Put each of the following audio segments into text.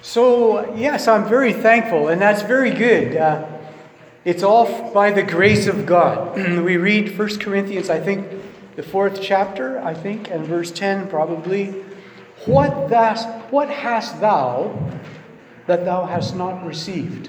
So, yes, I'm very thankful, and that's very good. It's all by the grace of God. We read 1 Corinthians, I think, the 4th chapter, and verse 10 probably. What hast thou that thou hast not received?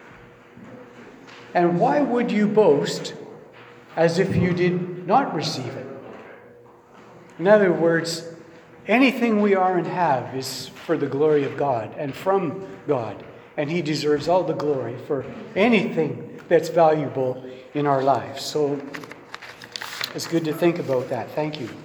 And why would you boast as if you did not receive it? In other words, anything we are and have is for the glory of God and from God. And He deserves all the glory for anything that's valuable in our lives. So it's good to think about that. Thank you.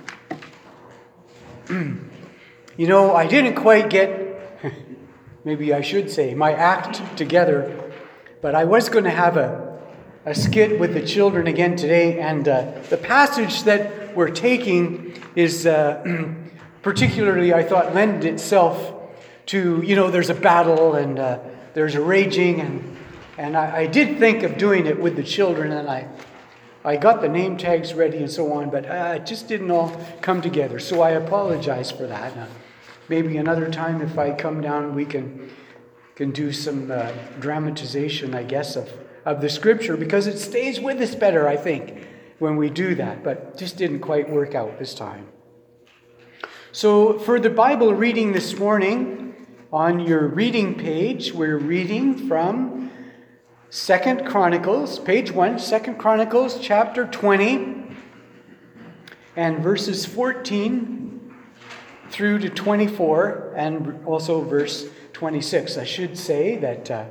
You know, I didn't quite get, maybe I should say, my act together, but I was going to have a skit with the children again today, and the passage that we're taking is particularly, I thought, lended itself to, there's a battle and there's a raging, and I did think of doing it with the children, and I got the name tags ready and so on, but it just didn't all come together, so I apologize for that. Maybe another time if I come down we can do some dramatization, I guess, of the Scripture, because it stays with us better, I think, when we do that, but just didn't quite work out this time. So for the Bible reading this morning, on your reading page, we're reading from 2 Chronicles, page 1, 2 Chronicles chapter 20, and verses 14 through to 24, and also verse 26. I should say that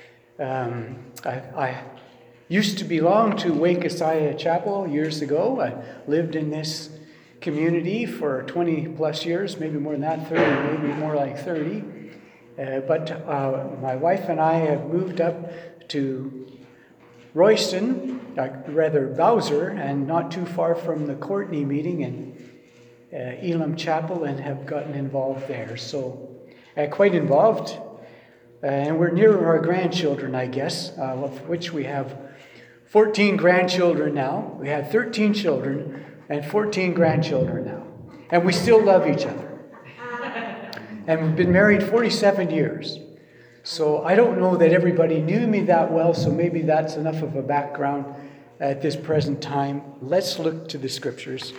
I used to belong to Wake Isaiah Chapel years ago. I lived in this community for 20 plus years, maybe more than that, 30, maybe more like 30. But my wife and I have moved up to Royston, Bowser, and not too far from the Courtney meeting in Elam Chapel, and have gotten involved there. So quite involved. And we're near our grandchildren, I guess, of which we have 14 grandchildren now. We had 13 children and 14 grandchildren now. And we still love each other. And we've been married 47 years. So I don't know that everybody knew me that well, so maybe that's enough of a background at this present time. Let's look to the Scriptures.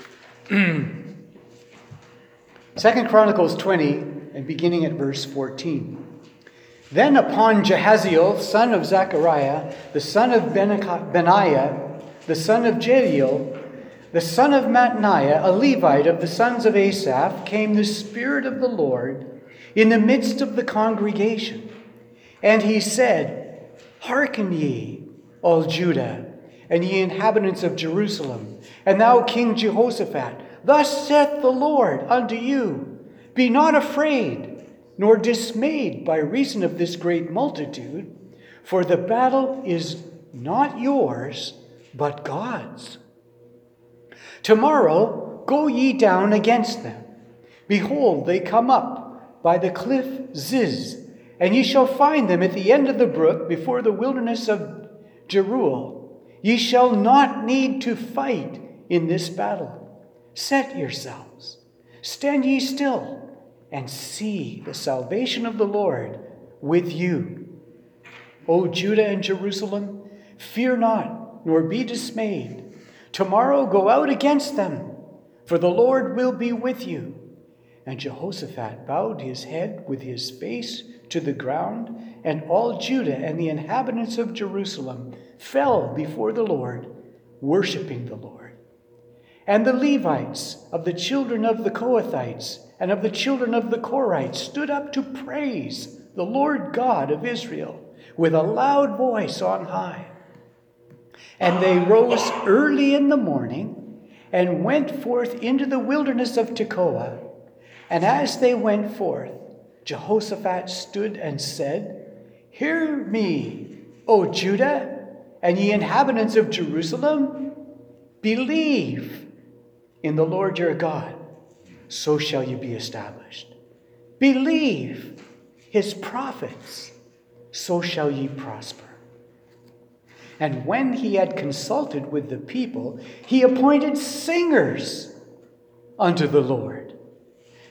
2 Chronicles 20, and beginning at verse 14. Then upon Jehaziel, son of Zechariah, the son of Benaiah, the son of Jediel, the son of Mattaniah, a Levite of the sons of Asaph, came the Spirit of the Lord in the midst of the congregation. And he said, Hearken ye, all Judah, and ye inhabitants of Jerusalem, and thou King Jehoshaphat, thus saith the Lord unto you, Be not afraid, nor dismayed by reason of this great multitude, for the battle is not yours, but God's. Tomorrow go ye down against them. Behold, they come up by the cliff Ziz, and ye shall find them at the end of the brook before the wilderness of Jeruel. Ye shall not need to fight in this battle. Set yourselves, stand ye still, and see the salvation of the Lord with you. O Judah and Jerusalem, fear not, nor be dismayed. Tomorrow go out against them, for the Lord will be with you. And Jehoshaphat bowed his head with his face to the ground, and all Judah and the inhabitants of Jerusalem fell before the Lord, worshiping the Lord. And the Levites of the children of the Kohathites and of the children of the Korites stood up to praise the Lord God of Israel with a loud voice on high. And they rose early in the morning and went forth into the wilderness of Tekoa. And as they went forth, Jehoshaphat stood and said, Hear me, O Judah, and ye inhabitants of Jerusalem, believe in the Lord your God, so shall you be established. Believe his prophets, so shall ye prosper. And when he had consulted with the people, he appointed singers unto the Lord.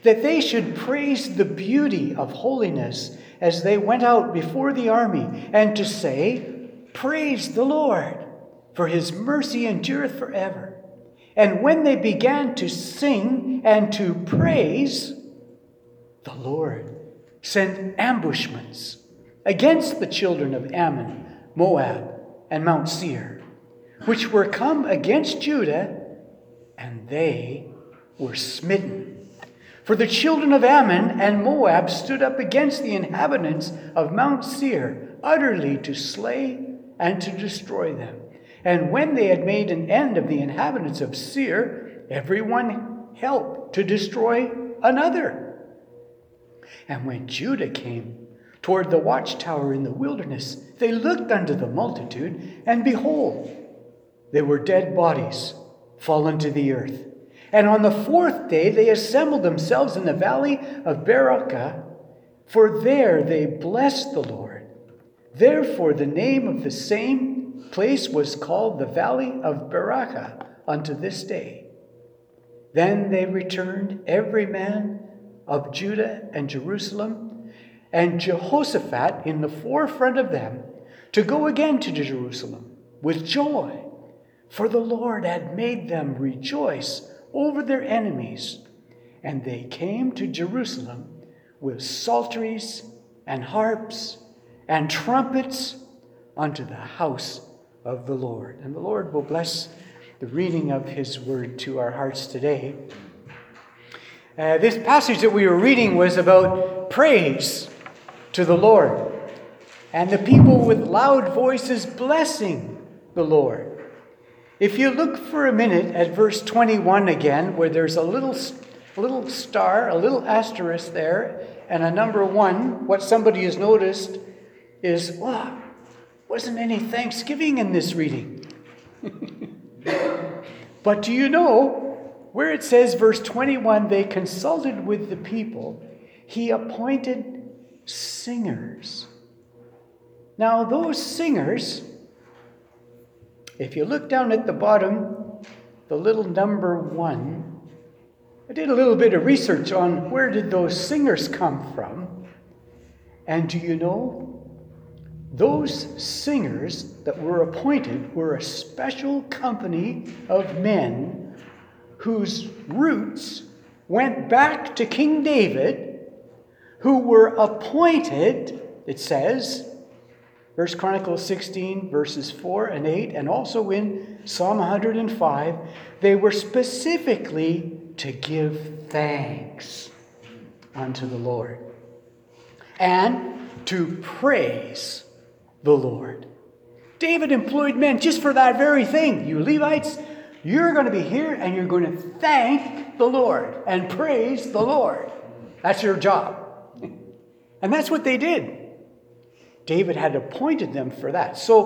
that they should praise the beauty of holiness as they went out before the army, and to say, Praise the Lord, for his mercy endureth forever. And when they began to sing and to praise, the Lord sent ambushments against the children of Ammon, Moab, and Mount Seir, which were come against Judah, and they were smitten. For the children of Ammon and Moab stood up against the inhabitants of Mount Seir, utterly to slay and to destroy them. And when they had made an end of the inhabitants of Seir, everyone helped to destroy another. And when Judah came toward the watchtower in the wilderness, they looked unto the multitude, and behold, they were dead bodies fallen to the earth. And on the fourth day they assembled themselves in the valley of Berachah, for there they blessed the Lord. Therefore the name of the same place was called the valley of Berachah unto this day. Then they returned, every man of Judah and Jerusalem, and Jehoshaphat in the forefront of them, to go again to Jerusalem with joy, for the Lord had made them rejoice over their enemies. And they came to Jerusalem with psalteries and harps and trumpets unto the house of the Lord. And the Lord will bless the reading of his word to our hearts today. This passage that we were reading was about praise to the Lord, and the people with loud voices blessing the Lord. If you look for a minute at verse 21 again, where there's a little star, a little asterisk there, and a number 1, what somebody has noticed is, wasn't any thanksgiving in this reading. But do you know, where it says, verse 21, they consulted with the people, he appointed singers. Now, those singers, if you look down at the bottom, the little number 1, I did a little bit of research on where did those singers come from. And do you know, those singers that were appointed were a special company of men whose roots went back to King David, who were appointed, it says, 1 Chronicles 16, verses 4 and 8, and also in Psalm 105, they were specifically to give thanks unto the Lord and to praise the Lord. David employed men just for that very thing. You Levites, you're going to be here and you're going to thank the Lord and praise the Lord. That's your job. And that's what they did. David had appointed them for that. So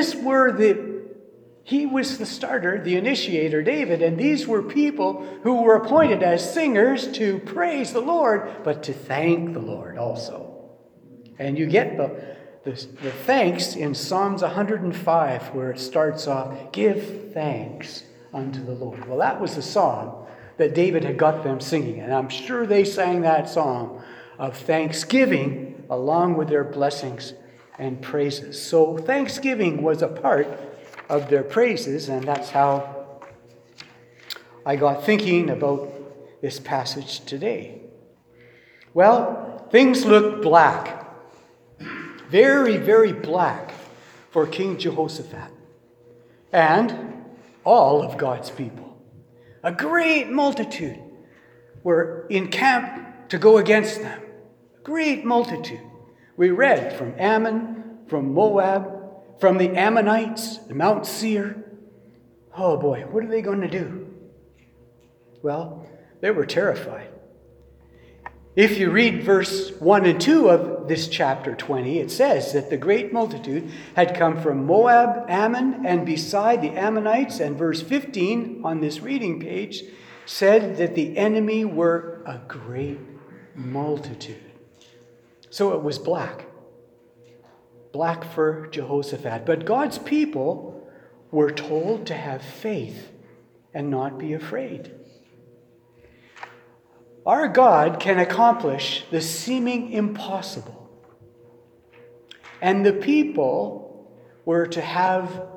he was the starter, the initiator, David, and these were people who were appointed as singers to praise the Lord, but to thank the Lord also. And you get the thanks in Psalms 105, where it starts off, give thanks unto the Lord. Well, that was the song that David had got them singing, and I'm sure they sang that song of thanksgiving along with their blessings and praises. So thanksgiving was a part of their praises, and that's how I got thinking about this passage today. Well, things look black. Very, very black for King Jehoshaphat and all of God's people. A great multitude were encamped to go against them. A great multitude. We read from Ammon, from Moab, from the Ammonites, the Mount Seir. Oh boy, what are they going to do? Well, they were terrified. If you read verse 1 and 2 of this chapter 20, it says that the great multitude had come from Moab, Ammon, and beside the Ammonites. And verse 15 on this reading page said that the enemy were a great multitude. So it was black. Black for Jehoshaphat. But God's people were told to have faith and not be afraid. Our God can accomplish the seeming impossible. And the people were to have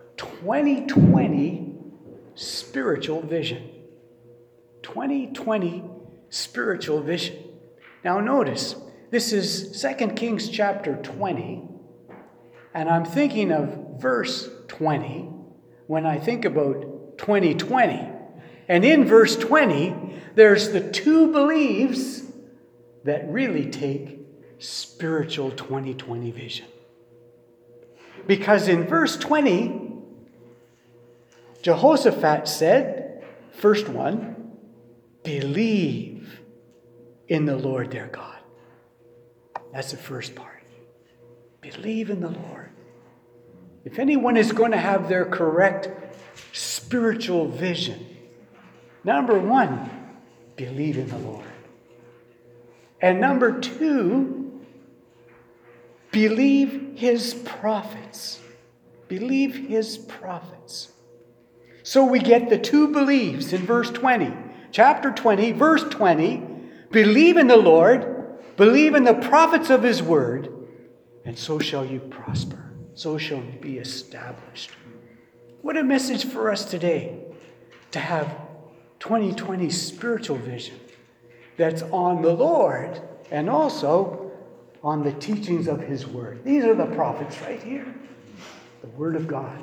2020 spiritual vision. 2020 spiritual vision. Now notice, this is 2 Kings chapter 20, and I'm thinking of verse 20 when I think about 2020. And in verse 20, there's the two beliefs that really take spiritual 2020 vision. Because in verse 20, Jehoshaphat said, first one, believe in the Lord their God. That's the first part. Believe in the Lord. If anyone is going to have their correct spiritual vision, number one, believe in the Lord. And number two, believe his prophets. Believe his prophets. So we get the two beliefs in verse 20. Chapter 20, verse 20, believe in the Lord, believe in the prophets of his word, and so shall you prosper. So shall you be established. What a message for us today to have 2020 spiritual vision that's on the Lord and also on the teachings of his word. These are the prophets right here. The word of God.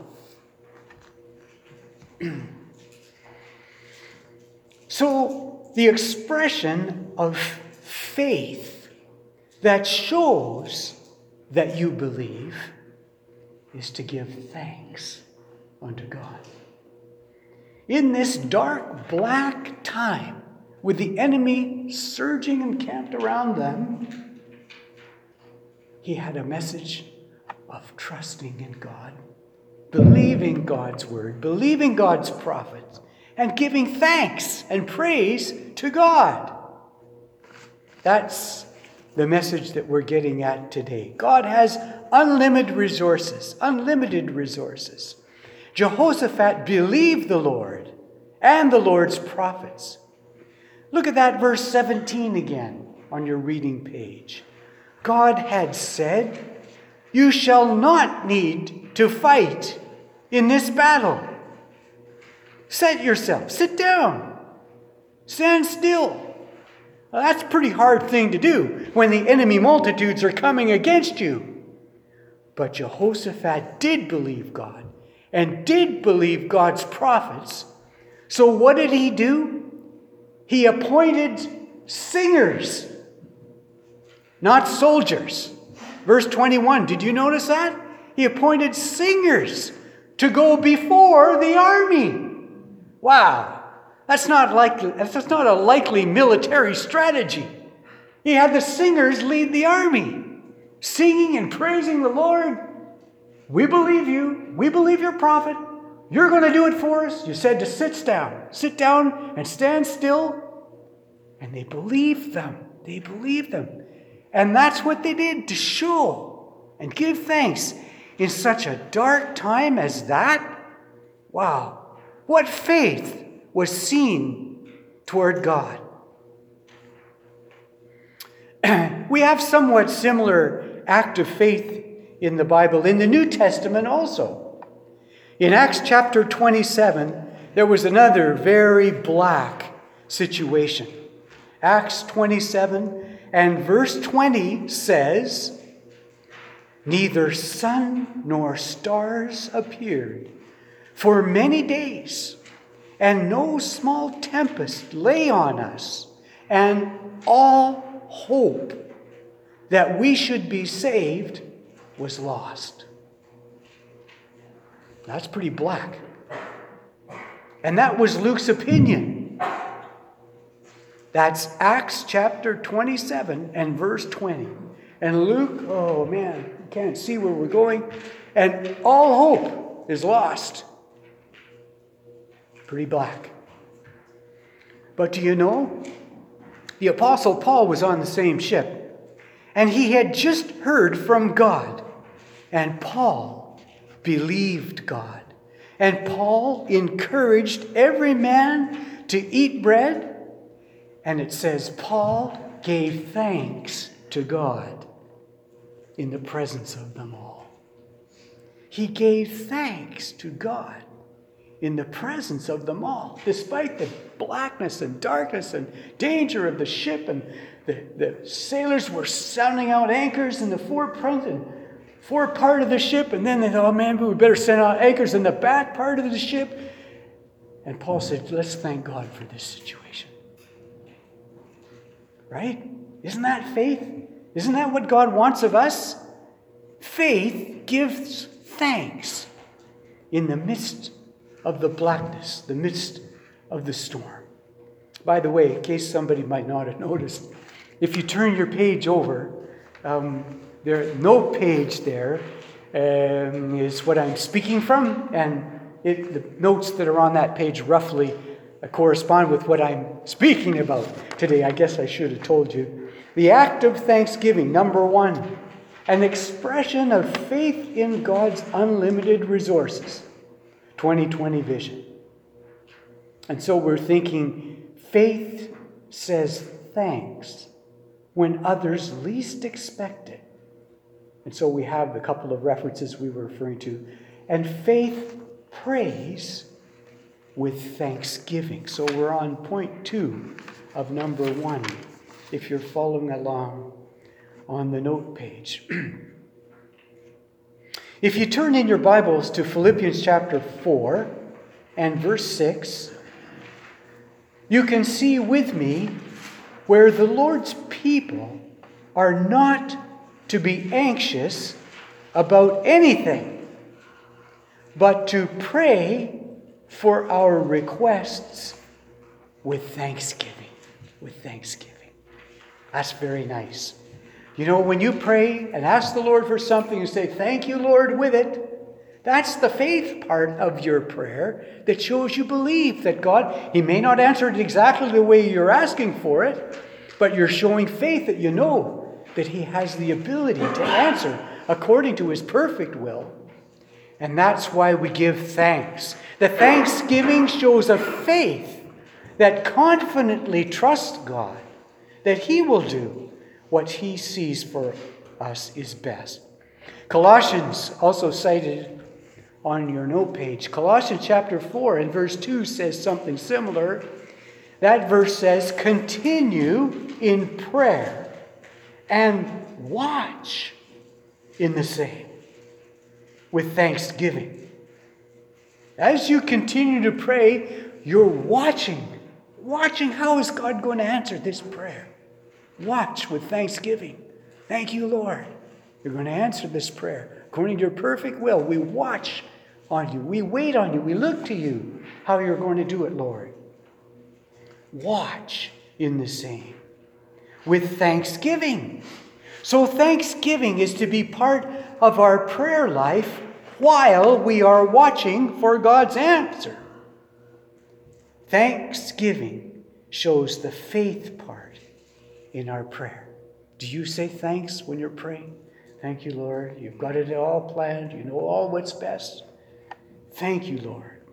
So the expression of faith that shows that you believe is to give thanks unto God. In this dark, black time, with the enemy surging and camped around them, he had a message of trusting in God, believing God's word, believing God's prophets, and giving thanks and praise to God. That's the message that we're getting at today. God has unlimited resources. Jehoshaphat believed the Lord and the Lord's prophets. Look at that verse 17 again on your reading page. God had said, you shall not need to fight in this battle. Set yourself, sit down, stand still. Well, that's a pretty hard thing to do when the enemy multitudes are coming against you. But Jehoshaphat did believe God and did believe God's prophets. So what did he do? He appointed singers, not soldiers. Verse 21, did you notice that? He appointed singers to go before the army. Wow. That's not a likely military strategy. He had the singers lead the army, singing and praising the Lord. We believe you. We believe your prophet. You're going to do it for us. You said to sit down and stand still. And they believed them. They believed them. And that's what they did, to show and give thanks in such a dark time as that. Wow. What faith was seen toward God. We have somewhat similar act of faith in the Bible, in the New Testament also. In Acts chapter 27, there was another very black situation. Acts 27 and verse 20 says, neither sun nor stars appeared for many days, and no small tempest lay on us, and all hope that we should be saved was lost. That's pretty black. And that was Luke's opinion. That's Acts chapter 27 and verse 20. And Luke, oh man, you can't see where we're going. And all hope is lost. Pretty black. But do you know, the Apostle Paul was on the same ship, and he had just heard from God, and Paul believed God. And Paul encouraged every man to eat bread And it says, Paul gave thanks to God in the presence of them all. He gave thanks to God in the presence of them all, despite the blackness and darkness and danger of the ship, and the sailors were sounding out anchors in the forefront and fore part of the ship, and then they thought, oh man, we better send out anchors in the back part of the ship. And Paul said, let's thank God for this situation. Right? Isn't that faith? Isn't that what God wants of us? Faith gives thanks in the midst of the blackness, the midst of the storm. By the way, in case somebody might not have noticed, if you turn your page over, no page there is what I'm speaking from, and the notes that are on that page roughly correspond with what I'm speaking about today. I guess I should have told you. The act of thanksgiving, number 1, an expression of faith in God's unlimited resources. 2020 vision. And so we're thinking faith says thanks when others least expect it. And so we have a couple of references we were referring to. And faith prays with thanksgiving. So we're on point 2 of number 1, if you're following along on the note page. If you turn in your Bibles to Philippians chapter 4 and verse 6, you can see with me where the Lord's people are not to be anxious about anything, but to pray for our requests with thanksgiving. With thanksgiving. That's very nice. You know, when you pray and ask the Lord for something and say, thank you, Lord, with it, that's the faith part of your prayer that shows you believe that God, He may not answer it exactly the way you're asking for it, but you're showing faith that you know that He has the ability to answer according to His perfect will. And that's why we give thanks. The thanksgiving shows a faith that confidently trusts God, that He will do what He sees for us is best. Colossians, also cited on your note page, Colossians chapter 4 and verse 2 says something similar. That verse says, continue in prayer and watch in the same with thanksgiving. As you continue to pray, you're watching how is God going to answer this prayer. Watch with thanksgiving. Thank you, Lord. You're going to answer this prayer according to your perfect will. We watch on you. We wait on you. We look to you how you're going to do it, Lord. Watch in the same with thanksgiving. So thanksgiving is to be part of our prayer life while we are watching for God's answer. Thanksgiving shows the faith part in our prayer. Do you say thanks when you're praying? Thank you, Lord. You've got it all planned. You know all what's best. Thank you, Lord.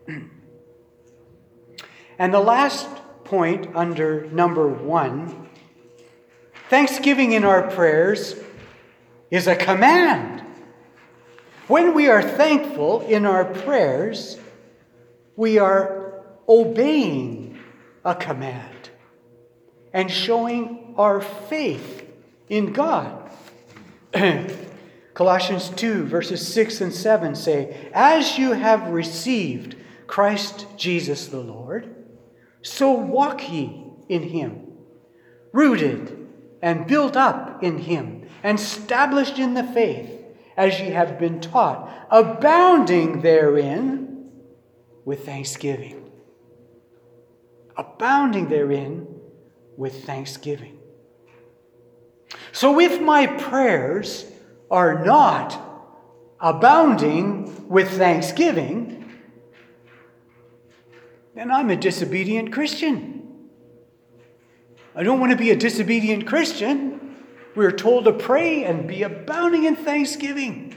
And the last point under number 1, thanksgiving in our prayers is a command. When we are thankful in our prayers, we are obeying a command and showing our faith in God. Colossians 2 verses 6 and 7 say, as you have received Christ Jesus the Lord, so walk ye in Him, rooted and built up in Him, and established in the faith, as ye have been taught, abounding therein with thanksgiving. Abounding therein with thanksgiving. So if my prayers are not abounding with thanksgiving, then I'm a disobedient Christian. I don't want to be a disobedient Christian. We're told to pray and be abounding in thanksgiving.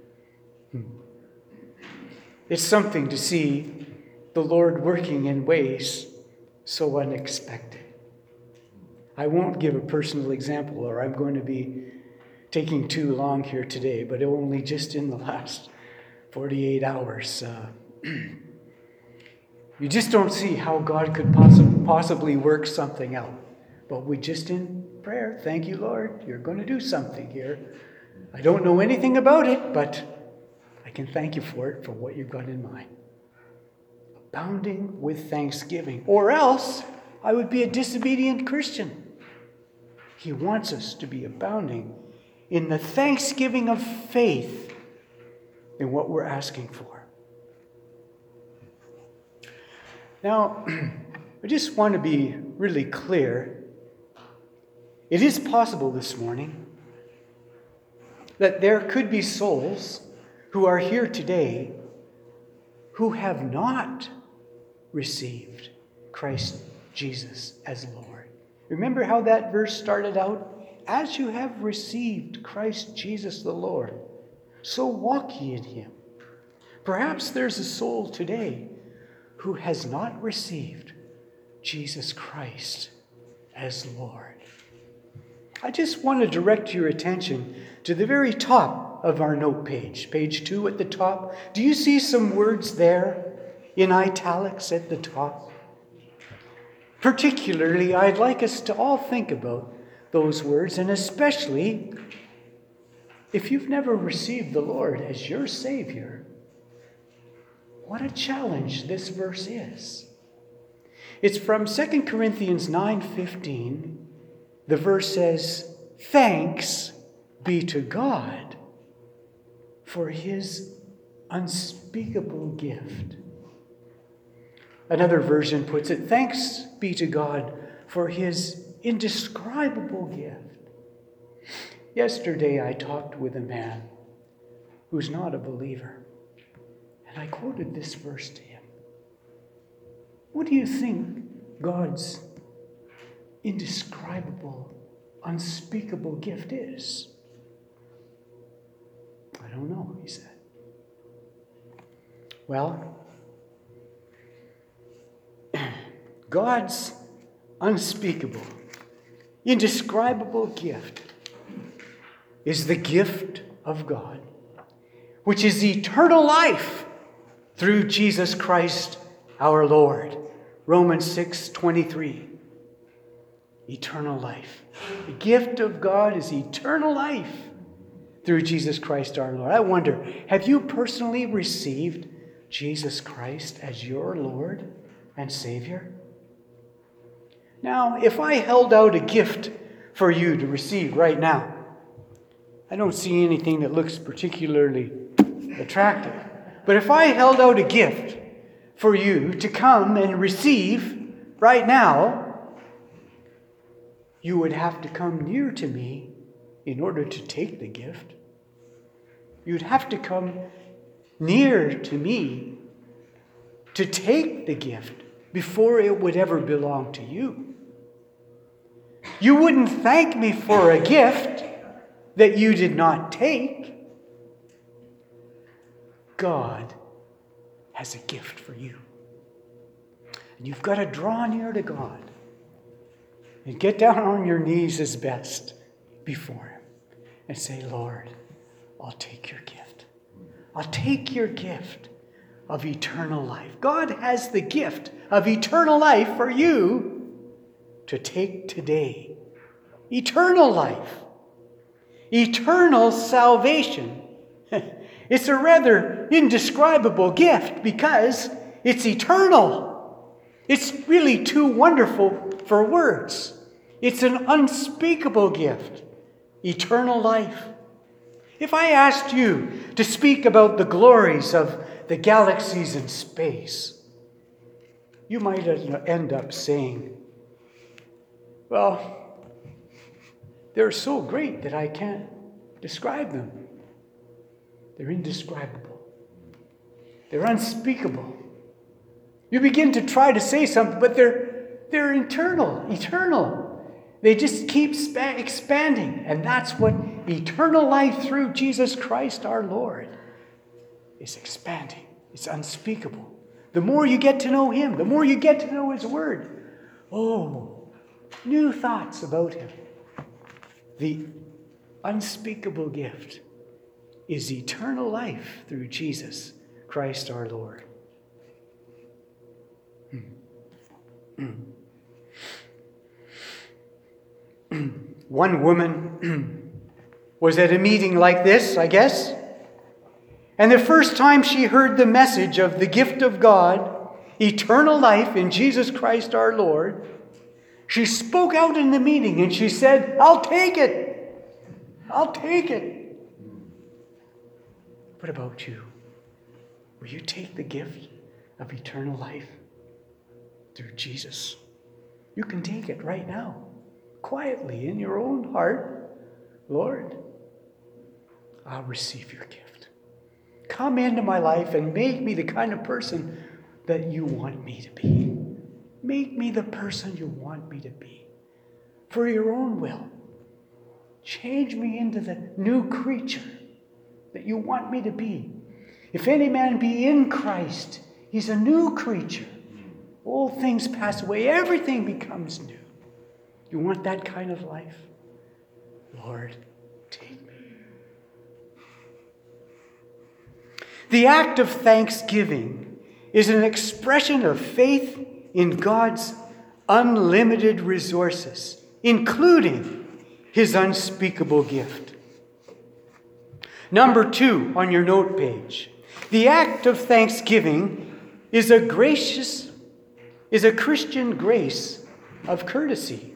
It's something to see the Lord working in ways so unexpected. I won't give a personal example, or I'm going to be taking too long here today, but only just in the last 48 hours. You just don't see how God could possibly work something out. But we just in prayer, thank you, Lord, you're going to do something here. I don't know anything about it, but I can thank you for it, for what you've got in mind. Abounding with thanksgiving, or else I would be a disobedient Christian. He wants us to be abounding in the thanksgiving of faith in what we're asking for. Now, I just want to be really clear. It is possible this morning that there could be souls who are here today who have not received Christ Jesus as Lord. Remember how that verse started out? As you have received Christ Jesus the Lord, so walk ye in him. Perhaps there's a soul today who has not received Jesus Christ as Lord. I just want to direct your attention to the very top of our note page, page 2 at the top. Do you see some words there in italics at the top? Particularly, I'd like us to all think about those words, and especially if you've never received the Lord as your Savior, what a challenge this verse is. It's from 2 Corinthians 9:15. The verse says, "Thanks be to God for his unspeakable gift." Another version puts it, "Thanks be to God for his indescribable gift." Yesterday I talked with a man who's not a believer, and I quoted this verse to him. What do you think God's indescribable, unspeakable gift is? "I don't know," he said. Well, God's unspeakable, indescribable gift is the gift of God, which is eternal life through Jesus Christ our Lord. Romans 6:23. Eternal life. The gift of God is eternal life through Jesus Christ our Lord. I wonder, have you personally received Jesus Christ as your Lord and Savior? Now, if I held out a gift for you to receive right now, I don't see anything that looks particularly attractive. But if I held out a gift for you to come and receive right now, you would have to come near to me in order to take the gift. You'd have to come near to me to take the gift before it would ever belong to you. You wouldn't thank me for a gift that you did not take. God has a gift for you. And you've got to draw near to God and get down on your knees as best before him and say, "Lord, I'll take your gift. I'll take your gift of eternal life." God has the gift of eternal life for you to take today. Eternal life. Eternal salvation. It's a rather indescribable gift because it's eternal. It's really too wonderful for words. It's an unspeakable gift. Eternal life. If I asked you to speak about the glories of the galaxies in space, you might end up saying, "Well, they're so great that I can't describe them. They're indescribable. They're unspeakable." You begin to try to say something, but they're eternal. They just keep expanding. And that's what eternal life through Jesus Christ our Lord is expanding. It's unspeakable. The more you get to know him, the more you get to know his word. Oh, new thoughts about him. The unspeakable gift is eternal life through Jesus Christ our Lord. One woman was at a meeting like this, I guess, and the first time she heard the message of the gift of God, eternal life in Jesus Christ our Lord, she spoke out in the meeting and she said, "I'll take it. I'll take it." What about you? Will you take the gift of eternal life through Jesus? You can take it right now, quietly in your own heart. Lord, I'll receive your gift. Come into my life and make me the kind of person that you want me to be. Make me the person you want me to be. For your own will. Change me into the new creature that you want me to be. If any man be in Christ, he's a new creature. Old things pass away. Everything becomes new. You want that kind of life? Lord, take me. The act of thanksgiving is an expression of faith in God's unlimited resources, including his unspeakable gift. Number 2 on your note page. The act of thanksgiving is a Christian grace of courtesy.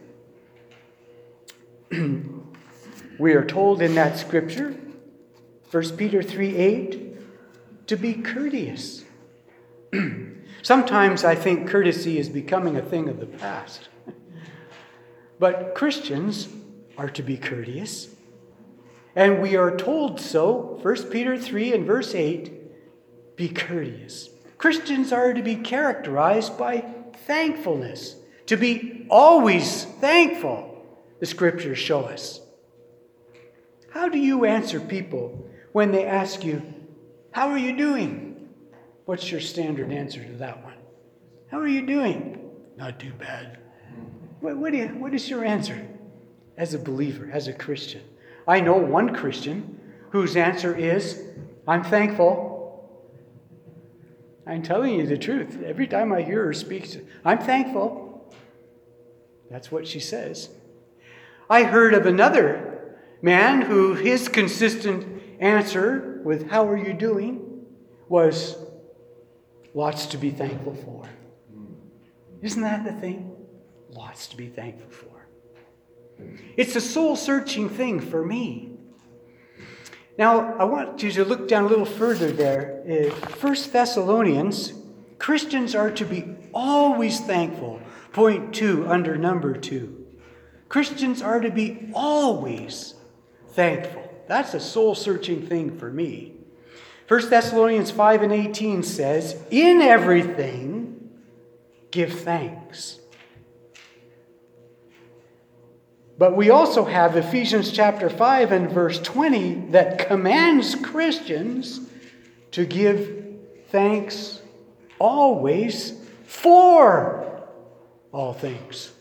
We are told in that scripture, 1 Peter 3:8, to be courteous. Sometimes I think courtesy is becoming a thing of the past. But Christians are to be courteous. And we are told so, 1 Peter 3 and verse 8, be courteous. Christians are to be characterized by thankfulness, to be always thankful, the scriptures show us. How do you answer people when they ask you, "How are you doing?" What's your standard answer to that one? How are you doing? Not too bad. What is your answer as a believer, as a Christian? I know one Christian whose answer is, "I'm thankful." I'm telling you the truth. Every time I hear her speak, "I'm thankful." That's what she says. I heard of another man who his consistent answer with "How are you doing?" was, "Lots to be thankful for." Isn't that the thing? Lots to be thankful for. It's a soul-searching thing for me. Now, I want you to look down a little further there. 1 Thessalonians, Christians are to be always thankful. Point 2 under number 2. Christians are to be always thankful. That's a soul-searching thing for me. 1 Thessalonians 5 and 18 says, "In everything, give thanks." But we also have Ephesians chapter 5 and verse 20 that commands Christians to give thanks always for all things.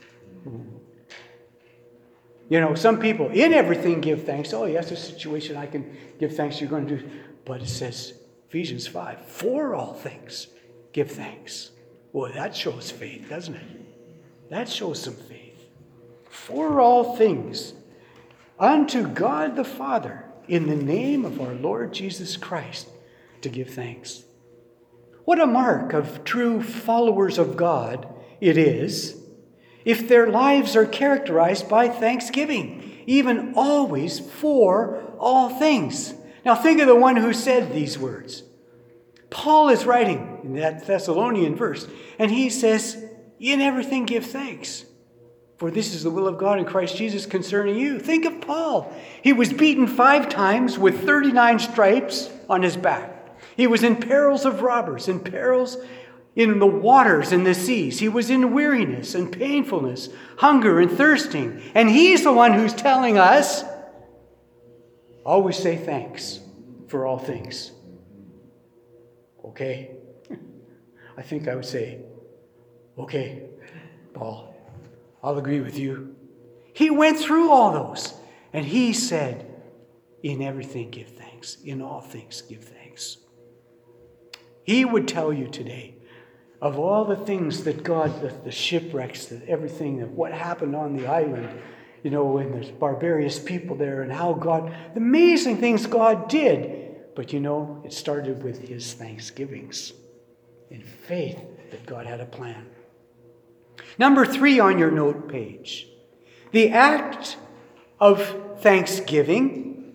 You know, some people, in everything give thanks. Oh, yes, a situation I can give thanks, you're going to do. But it says, Ephesians 5, for all things give thanks. Boy, that shows faith, doesn't it? That shows some faith. For all things, unto God the Father, in the name of our Lord Jesus Christ, to give thanks. What a mark of true followers of God it is if their lives are characterized by thanksgiving, even always for all things. Now think of the one who said these words. Paul is writing in that Thessalonian verse, and he says, "In everything give thanks, for this is the will of God in Christ Jesus concerning you." Think of Paul. He was beaten 5 times with 39 stripes on his back. He was in perils of robbers, in perils in the waters and the seas. He was in weariness and painfulness, hunger and thirsting. And he's the one who's telling us, always say thanks for all things. Okay? I think I would say, okay, Paul, I'll agree with you. He went through all those. And he said, in everything give thanks. In all things give thanks. He would tell you today of all the things that God, the shipwrecks, that everything, that what happened on the island, and there's barbarous people there, and how God, the amazing things God did. But it started with his thanksgivings in faith that God had a plan. Number 3 on your note page. The act of thanksgiving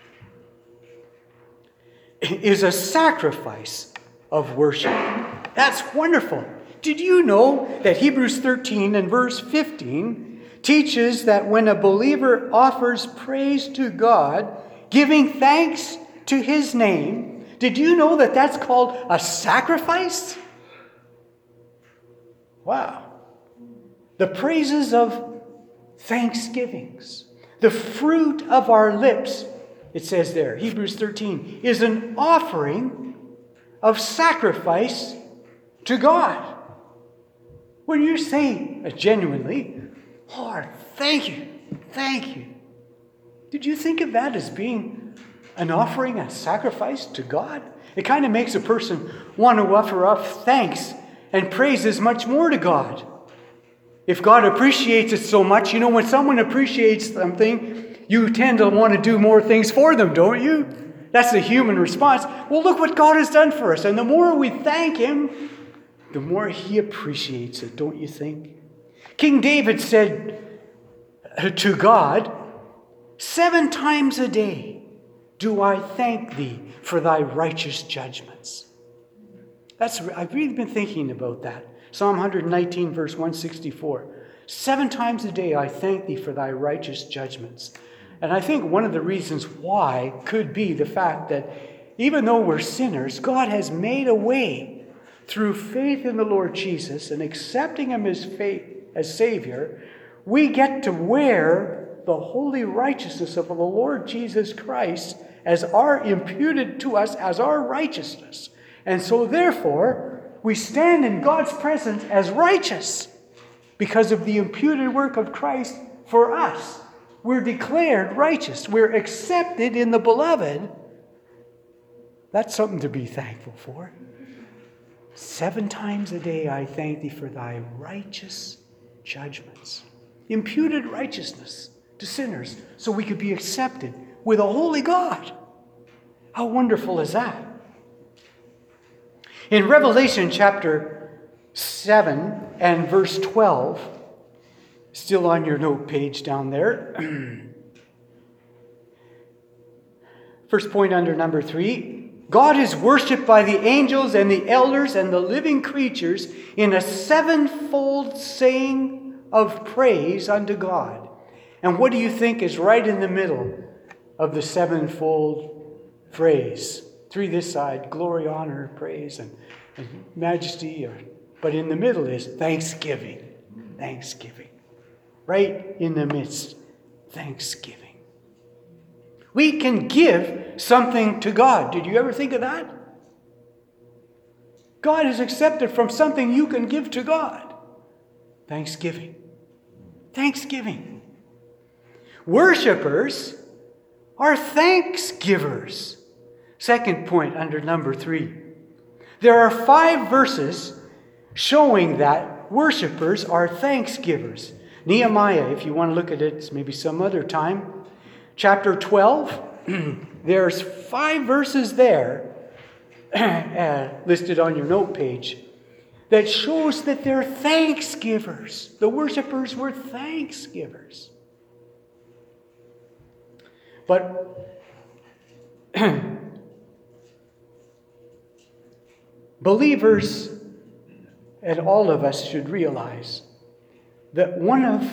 is a sacrifice of worship. That's wonderful. Did you know that Hebrews 13 and verse 15 teaches that when a believer offers praise to God, giving thanks to his name, did you know that that's called a sacrifice? Wow. The praises of thanksgivings, the fruit of our lips, it says there, Hebrews 13, is an offering of sacrifice to God. When you say genuinely, Lord, thank you. Did you think of that as being an offering, a sacrifice to God? It kind of makes a person want to offer up thanks and praises much more to God. If God appreciates it so much, when someone appreciates something, you tend to want to do more things for them, don't you? That's the human response. Well, look what God has done for us. And the more we thank him, the more he appreciates it, don't you think? King David said to God, 7 times a day do I thank thee for thy righteous judgments. I've really been thinking about that. Psalm 119, verse 164. 7 times a day I thank thee for thy righteous judgments. And I think one of the reasons why could be the fact that even though we're sinners, God has made a way through faith in the Lord Jesus and accepting him as Savior. We get to wear the holy righteousness of the Lord Jesus Christ as imputed to us as our righteousness. And so therefore, we stand in God's presence as righteous because of the imputed work of Christ for us. We're declared righteous. We're accepted in the beloved. That's something to be thankful for. 7 times a day I thank thee for thy righteous judgments. Imputed righteousness to sinners so we could be accepted with a holy God. How wonderful is that? In Revelation chapter 7 and verse 12, still on your note page down there, first point under number 3, God is worshipped by the angels and the elders and the living creatures in a 7-fold saying of praise unto God. And what do you think is right in the middle of the 7-fold phrase? 3 this side, glory, honor, praise, and majesty. But in the middle is thanksgiving. Thanksgiving. Right in the midst, thanksgiving. We can give something to God. Did you ever think of that? God is accepted from something you can give to God. Thanksgiving. Thanksgiving. Worshippers are thanksgivers. Second point under number 3. There are 5 verses showing that worshippers are thanksgivers. Nehemiah, if you want to look at it maybe some other time. Chapter 12, there's 5 verses there listed on your note page that shows that they're thanksgivers. The worshipers were thanksgivers. But believers and all of us should realize that one of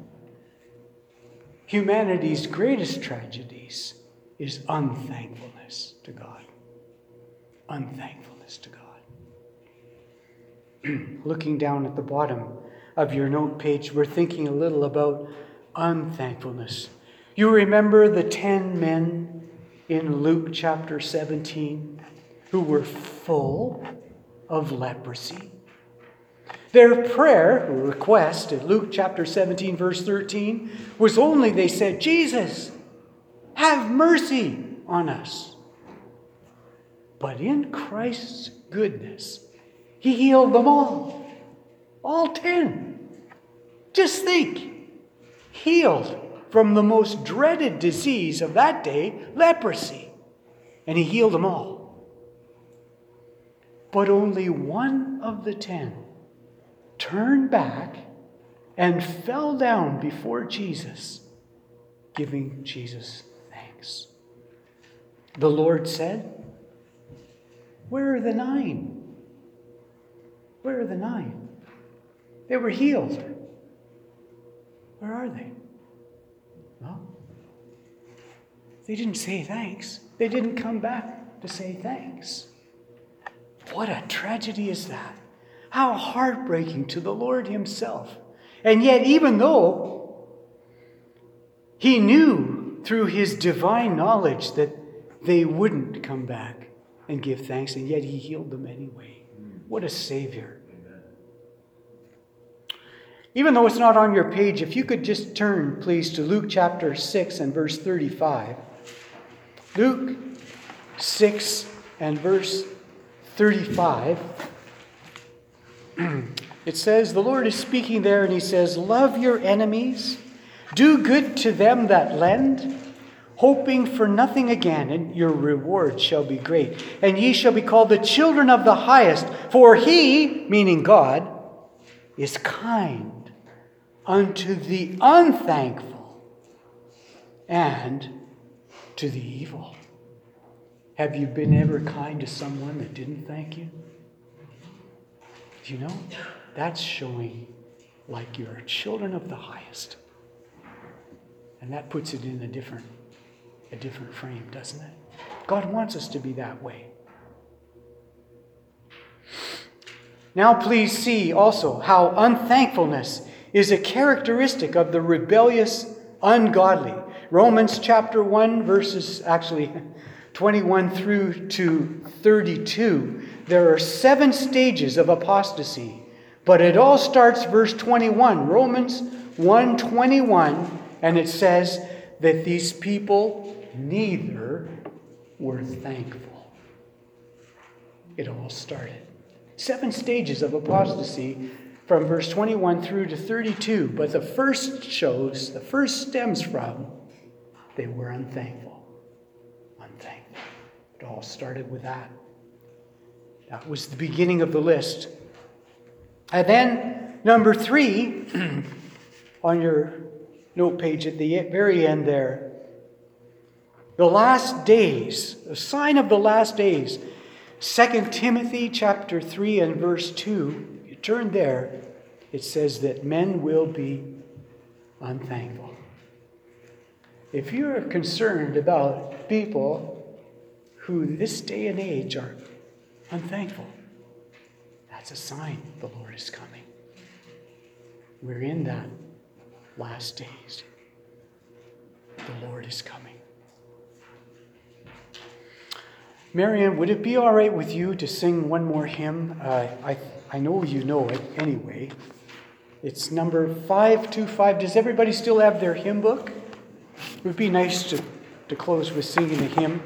humanity's greatest tragedies is unthankfulness to God. Unthankfulness to God. Looking down at the bottom of your note page, we're thinking a little about unthankfulness. You remember the 10 men in Luke chapter 17 who were full of leprosy? Their prayer, or request, in Luke chapter 17, verse 13, was only, they said, Jesus, have mercy on us. But in Christ's goodness, he healed them all 10. Just think, healed from the most dreaded disease of that day, leprosy. And he healed them all. But only one of the 10 turned back and fell down before Jesus, giving Jesus thanks. The Lord said, "Where are the 9? Where are the 9? They were healed. Where are they?" Well, they didn't say thanks. They didn't come back to say thanks. What a tragedy is that? How heartbreaking to the Lord himself. And yet, even though he knew through his divine knowledge that they wouldn't come back and give thanks, and yet he healed them anyway. What a Savior. Even though it's not on your page, if you could just turn, please, to Luke chapter 6 and verse 35. Luke 6 and verse 35. It says, the Lord is speaking there, and he says, "Love your enemies, do good to them that lend, hoping for nothing again, and your reward shall be great. And ye shall be called the children of the highest, for he," meaning God, "is kind unto the unthankful and to the evil." Have you been ever kind to someone that didn't thank you? Do you know? That's showing like you're children of the highest. And that puts it in a different frame, doesn't it? God wants us to be that way. Now please see also how unthankfulness is a characteristic of the rebellious ungodly. Romans chapter 1 verses 21 through to 32. There are 7 stages of apostasy. But it all starts verse 21. Romans 1:21, and it says that these people neither were thankful. It all started. 7 stages of apostasy from verse 21 through to 32. But the first stems from they were unthankful. Unthankful. It all started with that. That was the beginning of the list. And then, number 3, on your note page at the very end there, the last days, a sign of the last days. 2 Timothy chapter 3 and verse 2, you turn there, it says that men will be unthankful. If you're concerned about people who this day and age are unthankful, that's a sign the Lord is coming. We're in that last days. The Lord is coming. Marian, would it be all right with you to sing one more hymn? I know you know it anyway. It's number 525. Does everybody still have their hymn book? It would be nice to close with singing a hymn.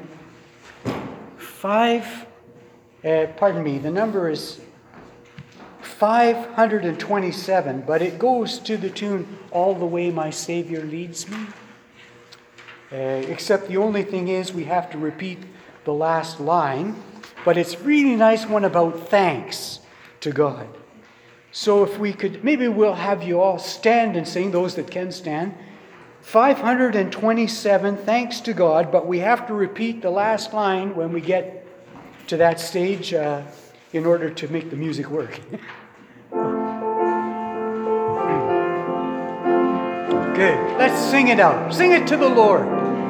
The number is 527, but it goes to the tune, "All the Way My Savior Leads Me." Except the only thing is we have to repeat the last line, but it's really nice one about thanks to God. So if we could, maybe we'll have you all stand and sing, those that can stand. 527, thanks to God, but we have to repeat the last line when we get to that stage in order to make the music work. Good. Let's sing it out. Sing it to the Lord.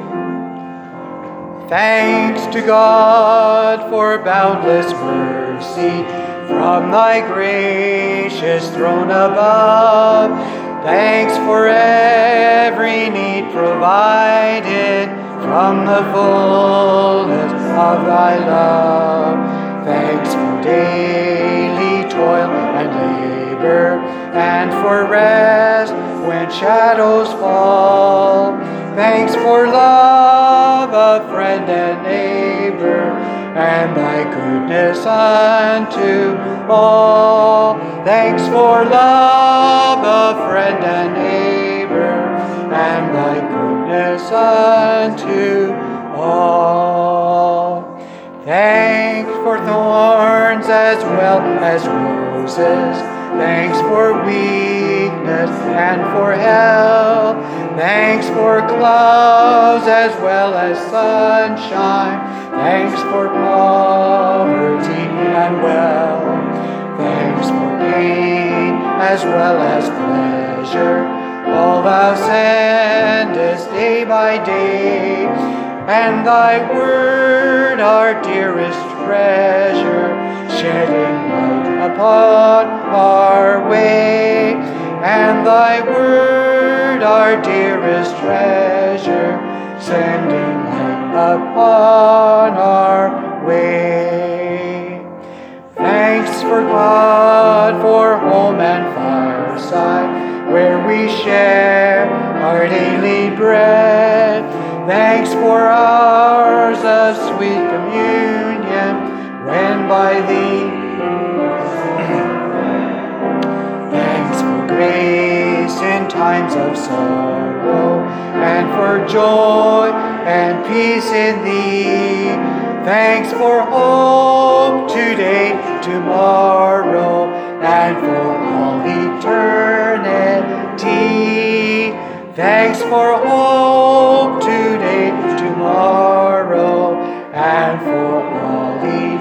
Thanks to God for boundless mercy from thy gracious throne above. Thanks for every need provided from the fullness of thy love. Thanks for daily toil and neighbor, and for rest when shadows fall. Thanks for love of friend and neighbor, and thy goodness unto all. Thanks for love of friend and neighbor, and thy goodness unto all. Thanks for thorns as well as roses. Thanks for weakness and for hell. Thanks for clouds as well as sunshine. Thanks for poverty and wealth. Thanks for pain as well as pleasure. All thou sendest day by day, and thy word our dearest treasure, shedding light upon our way. And thy word our dearest treasure, sending light upon our way. Thanks for God, for home and fireside, where we share our daily bread. Thanks for hours of sweet communion, when by thee. Thanks for grace in times of sorrow, and for joy and peace in thee. Thanks for hope today, tomorrow, and for all eternity. Thanks for hope today, tomorrow, and for all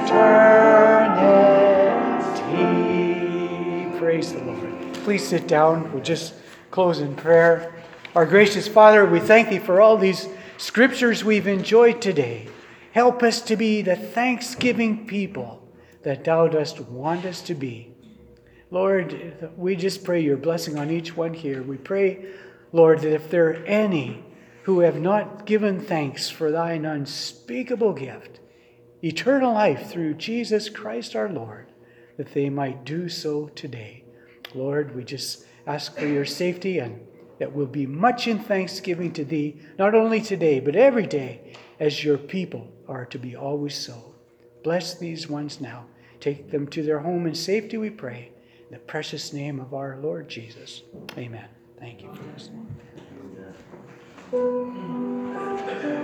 eternity. Praise the Lord. Please sit down. We'll just close in prayer. Our gracious Father, we thank thee for all these scriptures we've enjoyed today. Help us to be the thanksgiving people that thou dost want us to be. Lord, we just pray your blessing on each one here. We pray, Lord, that if there are any who have not given thanks for thine unspeakable gift, eternal life through Jesus Christ our Lord, that they might do so today. Lord, we just ask for your safety, and that we'll be much in thanksgiving to thee, not only today, but every day, as your people are to be always so. Bless these ones now. Take them to their home in safety, we pray. In the precious name of our Lord Jesus. Amen. Thank you for listening.